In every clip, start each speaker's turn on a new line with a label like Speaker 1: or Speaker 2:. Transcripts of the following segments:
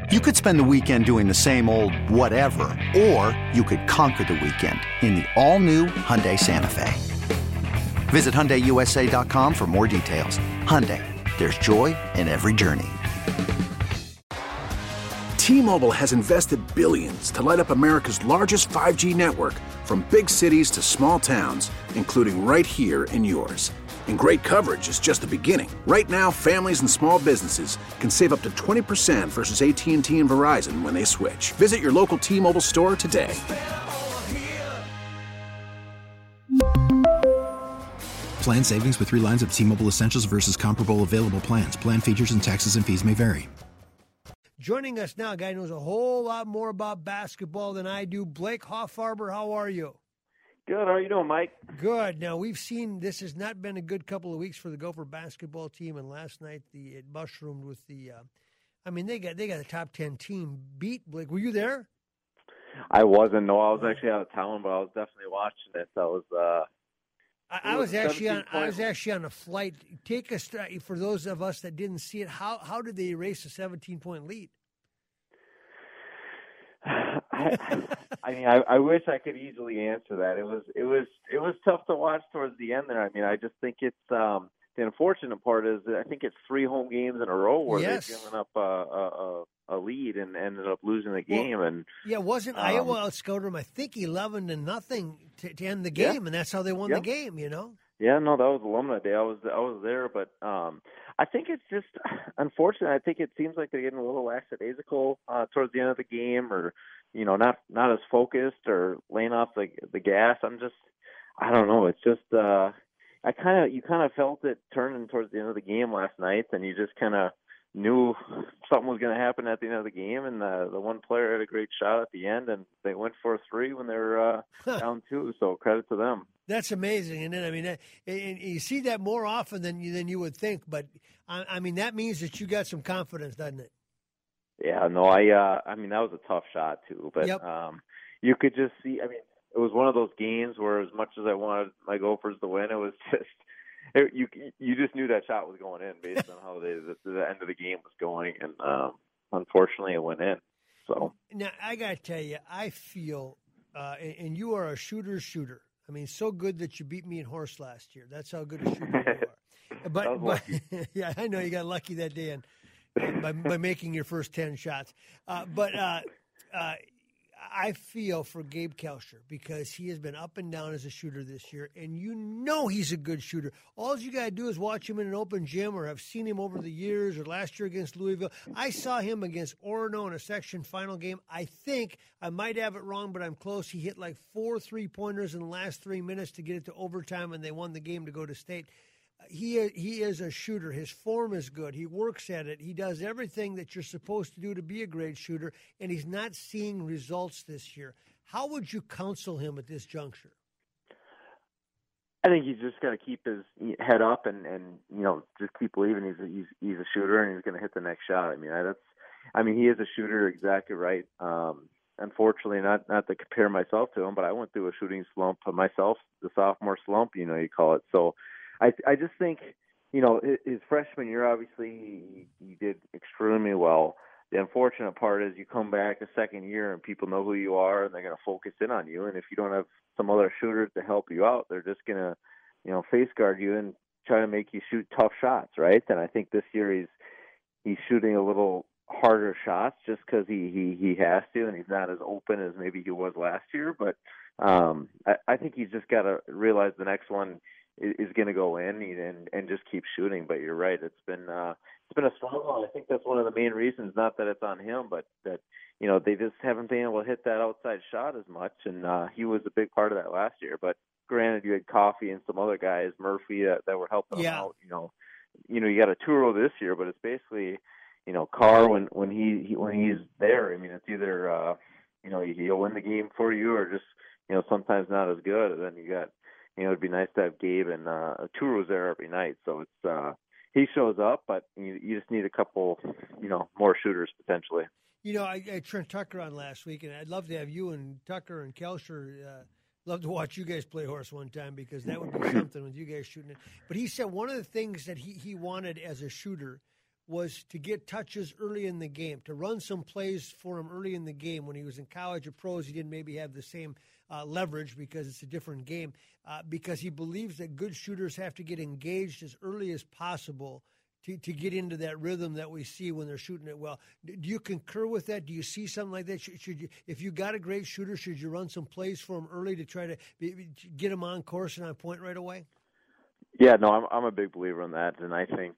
Speaker 1: You could spend the weekend doing the same old whatever, or you could conquer the weekend in the all-new Hyundai Santa Fe. Visit HyundaiUSA.com for more details. Hyundai, there's joy in every journey.
Speaker 2: T-Mobile has invested billions to light up America's largest 5G network, from big cities to small towns, including right here in yours. And great coverage is just the beginning. Right now, families and small businesses can save up to 20% versus AT&T and Verizon when they switch. Visit your local T-Mobile store today.
Speaker 3: Plan savings with 3 lines of T-Mobile Essentials versus comparable available plans. Plan features and taxes and fees may vary.
Speaker 4: Joining us now, a guy who knows a whole lot more about basketball than I do. Blake Hoffarber, how are you?
Speaker 5: Good. How are you doing, Mike?
Speaker 4: Good. Now, we've seen this has not been a good couple of weeks for the Gopher basketball team, and last night it mushroomed with the they got a top 10 team beat. Blake, were you there?
Speaker 5: I wasn't. No, I was actually out of town, but I was definitely watching it.
Speaker 4: I was actually on a flight. Take us for those of us that didn't see it. How did they erase a 17-point lead?
Speaker 5: I wish I could easily answer that. It was tough to watch towards the end there. I mean, I just think it's the unfortunate part is that I think it's 3 home games in a row where they've given up a lead and ended up losing the game.
Speaker 4: Wasn't Iowa outscored them? I think 11-0 to end the game, and that's how they won the game. You know.
Speaker 5: Yeah, no, that was Alumni Day. I was there, but I think it's just unfortunate. I think it seems like they're getting a little lackadaisical towards the end of the game, or not as focused, or laying off the gas. I don't know. It's just you kind of felt it turning towards the end of the game last night, and you just kind of knew something was going to happen at the end of the game, and the one player had a great shot at the end, and they went for a 3 when they were down 2. So credit to them. That's
Speaker 4: amazing, and then and you see that more often than you would think. But that means that you got some confidence, doesn't it?
Speaker 5: Yeah, no, that was a tough shot too. But you could just see. I mean, it was one of those games where, as much as I wanted my Gophers to win, it was just you just knew that shot was going in based on how the end of the game was going, and unfortunately, it went in. So
Speaker 4: now I got to tell you, I feel, and you are a shooter. I mean, so good that you beat me in horse last year. That's how good a shooter you are. But yeah, I know you got lucky that day by making your first 10 shots. But I feel for Gabe Kalscheur because he has been up and down as a shooter this year, and he's a good shooter. All you got to do is watch him in an open gym, or have seen him over the years, or last year against Louisville. I saw him against Orono in a section final game. I think, I might have it wrong, but I'm close. He hit like 4 3-pointers in the last 3 minutes to get it to overtime, and they won the game to go to state. He is a shooter. His form is good. He works at it. He does everything that you're supposed to do to be a great shooter, and he's not seeing results this year. How would you counsel him at this juncture?
Speaker 5: I think he's just got to keep his head up and just keep believing he's a shooter and he's going to hit the next shot. He is a shooter, exactly right. Unfortunately, not to compare myself to him, but I went through a shooting slump myself, the sophomore slump, you call it. So I just think, his freshman year, obviously, he did extremely well. The unfortunate part is you come back a second year and people know who you are and they're going to focus in on you. And if you don't have some other shooters to help you out, they're just going to, face guard you and try to make you shoot tough shots, right? And I think this year he's shooting a little harder shots just because he has to, and he's not as open as maybe he was last year. But I think he's just got to realize the next one is going to go in and just keep shooting. But you're right, it's been a struggle. I think that's one of the main reasons. Not that it's on him, but that they just haven't been able to hit that outside shot as much. And he was a big part of that last year. But granted, you had Coffey and some other guys, Murphy, that were helping him out. You got a Turo this year, but it's basically Carr when he's there. I mean, it's either he'll win the game for you or just sometimes not as good. And then you got. It'd be nice to have Gabe and Turo's there every night. So it's he shows up, but you just need a couple, more shooters potentially.
Speaker 4: I had Trent Tucker on last week, and I'd love to have you and Tucker and Kalscheur. Love to watch you guys play horse one time because that would be something with you guys shooting it. But he said one of the things that he wanted as a shooter was to get touches early in the game, to run some plays for him early in the game. When he was in college or pros, he didn't maybe have the same leverage because it's a different game, because he believes that good shooters have to get engaged as early as possible to get into that rhythm that we see when they're shooting it well. Do you concur with that? Do you see something like that? Should you, if you got a great shooter, should you run some plays for him early to try to get him on course and on point right away?
Speaker 5: Yeah, no, I'm a big believer in that, and I think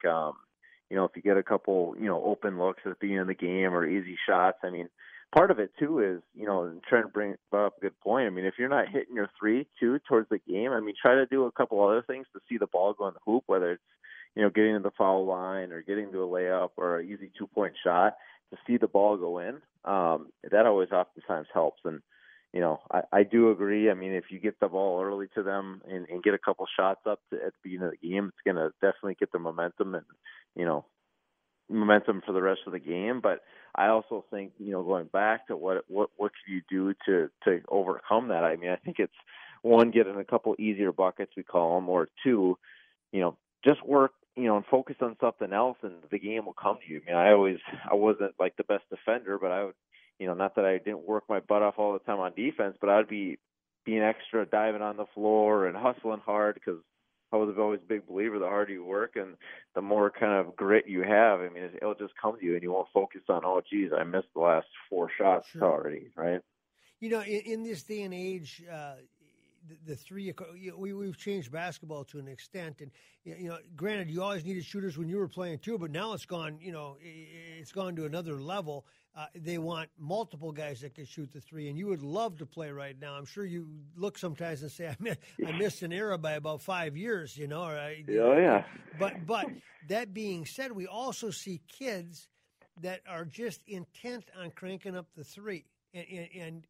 Speaker 5: if you get a couple open looks at the beginning of the game or easy shots, I mean, part of it too is trying to bring up a good point. I mean, if you're not hitting your 3-2 towards the game, I mean, try to do a couple other things to see the ball go in the hoop, whether it's getting to the foul line or getting to a layup or an easy 2-point shot to see the ball go in. That always oftentimes helps. And, I do agree. I mean, if you get the ball early to them and get a couple shots up at the beginning of the game, it's going to definitely get the momentum and, momentum for the rest of the game. But I also think, going back to what can you do to overcome that? I mean, I think it's one, getting a couple easier buckets, we call them, or two, just work, and focus on something else, and the game will come to you. I mean, I wasn't like the best defender, but I would, not that I didn't work my butt off all the time on defense, but I would be being extra, diving on the floor and hustling hard, because I was always a big believer the harder you work and the more kind of grit you have, I mean, it'll just come to you, and you won't focus on, oh, geez, I missed the last 4 shots already, right?
Speaker 4: In this day and age, the three, we've changed basketball to an extent, and granted, you always needed shooters when you were playing too, but now it's gone. It's gone to another level. They want multiple guys that can shoot the three, and you would love to play right now. I'm sure you look sometimes and say, I missed an era by about 5 years. Right?
Speaker 5: Oh yeah.
Speaker 4: But that being said, we also see kids that are just intent on cranking up the three, and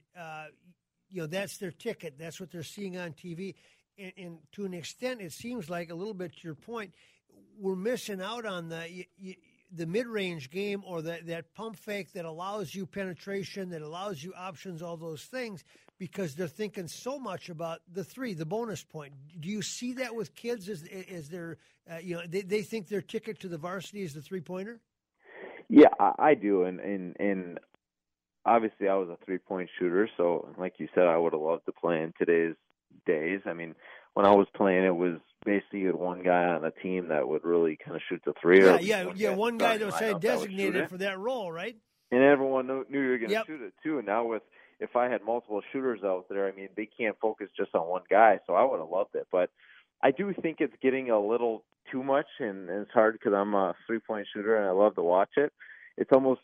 Speaker 4: that's their ticket. That's what they're seeing on TV. And to an extent, it seems like, a little bit to your point, we're missing out on the mid-range game, or that pump fake that allows you penetration, that allows you options, all those things, because they're thinking so much about the three, the bonus point. Do you see that with kids? Is there, they think their ticket to the varsity is the three-pointer?
Speaker 5: Yeah, I do. And obviously, I was a 3-point shooter, so like you said, I would have loved to play in today's days. I mean, when I was playing, it was basically you had one guy on a team that would really kind of shoot the three.
Speaker 4: One guy that was designated for that role, right?
Speaker 5: And everyone knew you were going to shoot it too. And now if I had multiple shooters out there, I mean, they can't focus just on one guy, so I would have loved it. But I do think it's getting a little too much, and it's hard because I'm a 3-point shooter and I love to watch it. It's almost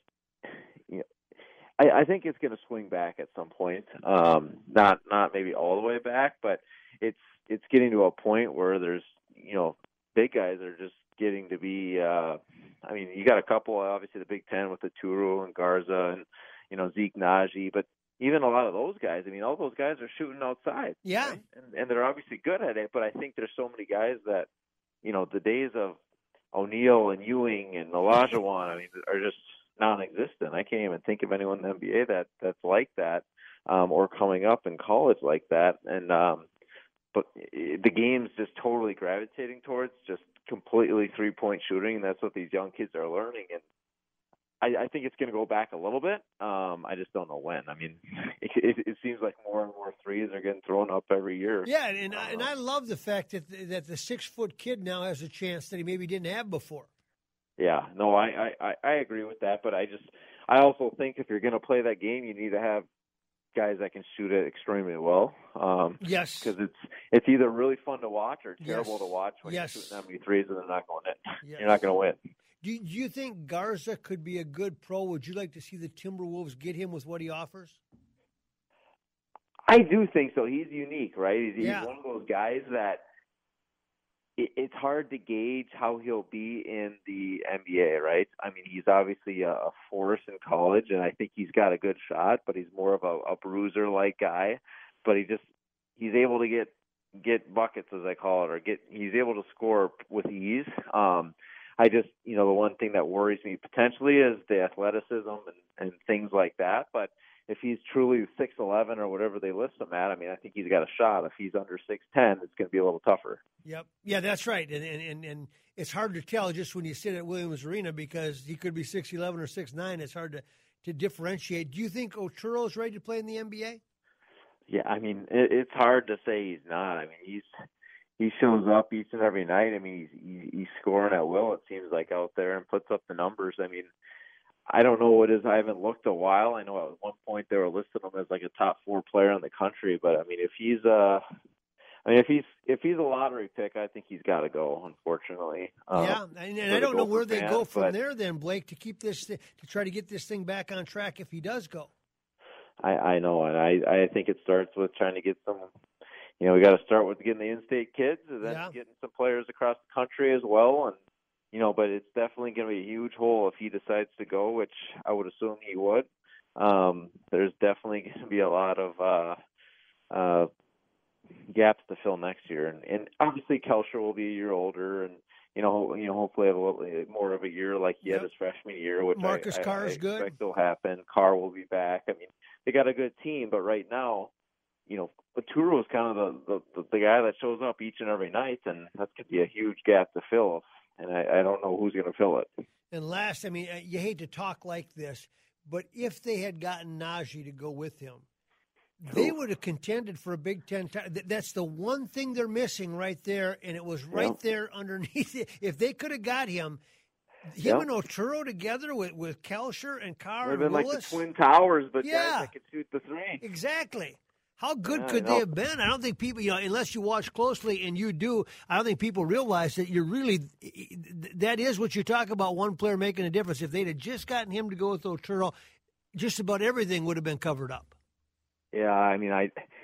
Speaker 5: I think it's going to swing back at some point. Not maybe all the way back, but it's getting to a point where there's big guys are just getting to be. I mean, you got a couple, obviously the Big Ten with the Turu and Garza and Zeke Naji, but even a lot of those guys. I mean, all those guys are shooting outside.
Speaker 4: Yeah,
Speaker 5: right? And they're obviously good at it. But I think there's so many guys that the days of O'Neal and Ewing and Olajuwon, I mean, are just non-existent. I can't even think of anyone in the NBA that's like that, or coming up in college like that. And but the game's just totally gravitating towards just completely 3-point shooting, and that's what these young kids are learning. And I think it's going to go back a little bit. I just don't know when. I mean, it seems like more and more threes are getting thrown up every year.
Speaker 4: Yeah, and I love the fact that the 6-foot kid now has a chance that he maybe didn't have before.
Speaker 5: Yeah, no, I agree with that, but I also think if you're going to play that game, you need to have guys that can shoot it extremely well.
Speaker 4: Yes,
Speaker 5: because it's either really fun to watch or terrible to watch when you're shooting that many threes and they're not going in. Yes. You're not going to win.
Speaker 4: Do you think Garza could be a good pro? Would you like to see the Timberwolves get him with what he offers?
Speaker 5: I do think so. He's unique, right? He's one of those guys that it's hard to gauge how he'll be in the NBA, right? I mean, he's obviously a force in college, and I think he's got a good shot, but he's more of a bruiser-like guy. But he's able to get buckets, as I call it, or he's able to score with ease. I just, the one thing that worries me potentially is the athleticism and things like that. But if he's truly 6'11" or whatever they list him at, I mean, I think he's got a shot. If he's under 6'10", it's going to be a little tougher.
Speaker 4: Yep. Yeah, that's right. And it's hard to tell just when you sit at Williams Arena because he could be 6'11" or 6'9". It's hard to differentiate. Do you think Oturo's ready to play in the NBA?
Speaker 5: Yeah, I mean, it's hard to say he's not. I mean, he shows up each and every night. I mean, he's scoring at will, it seems like, out there, and puts up the numbers. I mean, I don't know what it is. I haven't looked a while. I know at one point they were listing him as like a top 4 player in the country, but I mean, if he's a lottery pick, I think he's got to go, unfortunately.
Speaker 4: Yeah, and I don't know where they go from there then, Blake, to keep this to try to get this thing back on track if he does go.
Speaker 5: I know, and I think it starts with trying to get some. You know, we got to start with getting the in-state kids, and then getting some players across the country as well. And you know, but it's definitely going to be a huge hole if he decides to go, which I would assume he would. There's definitely going to be a lot of gaps to fill next year, and obviously Kelsher will be a year older, and you know, hopefully have a little more of a year like he had his freshman year, which
Speaker 4: Marcus Carr is
Speaker 5: good. I
Speaker 4: good.
Speaker 5: expect will happen. Carr will be back. I mean, they got a good team, but right now, you know, Oturo is kind of the guy that shows up each and every night, and that's going to be a huge gap to fill, and I don't know who's going to fill it.
Speaker 4: And last, I mean, you hate to talk like this, but if they had gotten Najee to go with him, they would have contended for a Big Ten title. That's the one thing they're missing right there, and it was right there underneath it. If they could have got him and Oturo together with Kelsher and Carr and Willis.
Speaker 5: Would have been like the Twin Towers, but guys that could shoot the three.
Speaker 4: Exactly. How good could they have been? I don't think people, unless you watch closely, and you do, I don't think people realize that that is what you talk about, one player making a difference. If they'd have just gotten him to go with Oturo, just about everything would have been covered up.
Speaker 5: Yeah, I mean,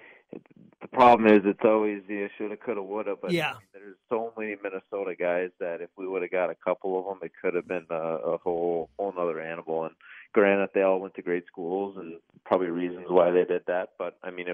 Speaker 5: the problem is it's always the shoulda, coulda, woulda, but there's so many Minnesota guys that if we would have got a couple of them, it could have been a whole nother animal. And granted, they all went to great schools, and probably reasons why they did that. But I mean, if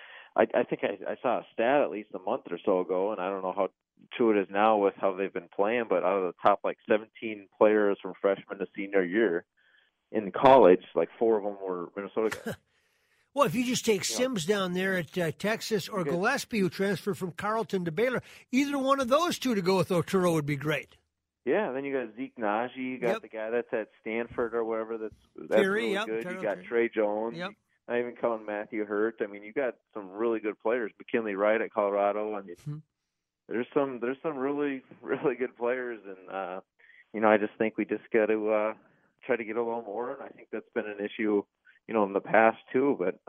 Speaker 5: I think I saw a stat at least a month or so ago, and I don't know how true it is now with how they've been playing, but out of the top 17 players from freshman to senior year in college, 4 of them were Minnesota guys.
Speaker 4: Well, if you just take Sims down there at Texas, or Gillespie, who transferred from Carleton to Baylor, either one of those two to go with Oturo would be great.
Speaker 5: Yeah, then you got Zeke Najee, you got the guy that's at Stanford or whatever that's
Speaker 4: Theory,
Speaker 5: really good. You got Trey Jones. Yep. Not even calling Matthew Hurt. I mean, you got some really good players. McKinley Wright at Colorado. I mean, there's some really, really good players, and I just think we just got to try to get a little more. And I think that's been an issue, in the past too. But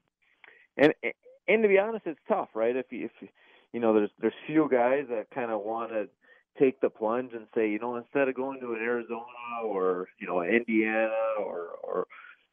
Speaker 5: and to be honest, it's tough, right? If there's few guys that kind of want to take the plunge and say, instead of going to an Arizona or Indiana or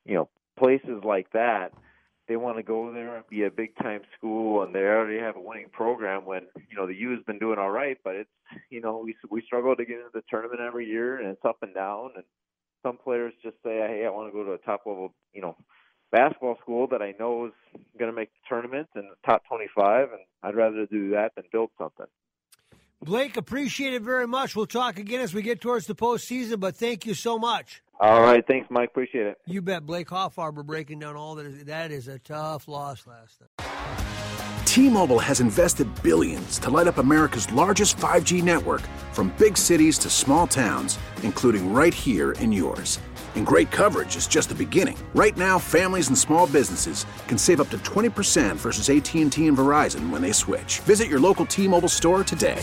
Speaker 5: places like that, they want to go there and be a big time school, and they already have a winning program. When the U has been doing all right, but it's we struggle to get into the tournament every year, and it's up and down. And some players just say, hey, I want to go to a top level basketball school that I know is going to make the tournament and the top 25, and I'd rather do that than build something.
Speaker 4: Blake, appreciate it very much. We'll talk again as we get towards the postseason, but thank you so much.
Speaker 5: All right. Thanks, Mike. Appreciate it.
Speaker 4: You bet. Blake Hoffarber breaking down all that. That is a tough loss last night.
Speaker 2: T-Mobile has invested billions to light up America's largest 5G network, from big cities to small towns, including right here in yours. And great coverage is just the beginning. Right now, families and small businesses can save up to 20% versus AT&T and Verizon when they switch. Visit your local T-Mobile store today.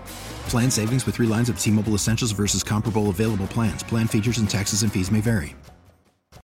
Speaker 3: Plan savings with 3 lines of T-Mobile Essentials versus comparable available plans. Plan features and taxes and fees may vary.